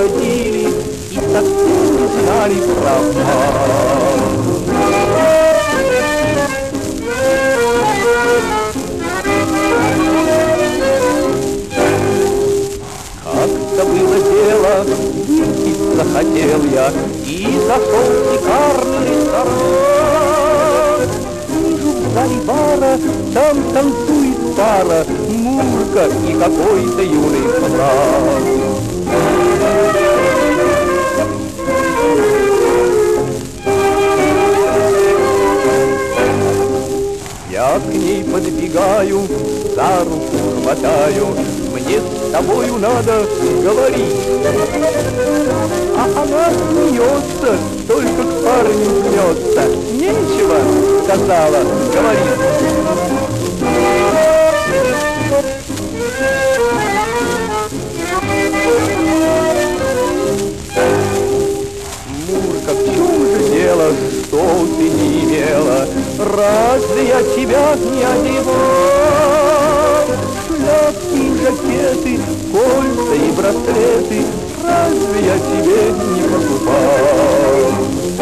угодили и совсем не знали про обман. Как-то было дело, выпить захотел я и зашел в шикарный ресторан. Вижу в зале бара, там танцует пара, Мурка и какой-то юный пацан. Я к ней подбегаю, за руку хватаю, мне с тобою надо говорить. А она смеется, только к парню жмется. Нечего, сказала, говорить. Мурка, в чем же дело, что ты не имела? Разве я тебя не одевал? Шляпки и жакеты, кольца и браслеты, разве я тебе не покупал?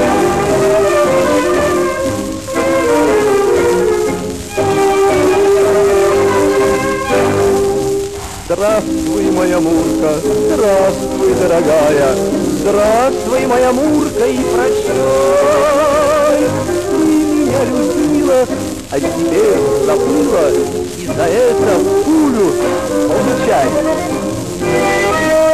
Здравствуй, моя Мурка, здравствуй, дорогая, здравствуй, моя Мурка, и прощай. Ты меня любила, а теперь забыла, и за это пулю получай.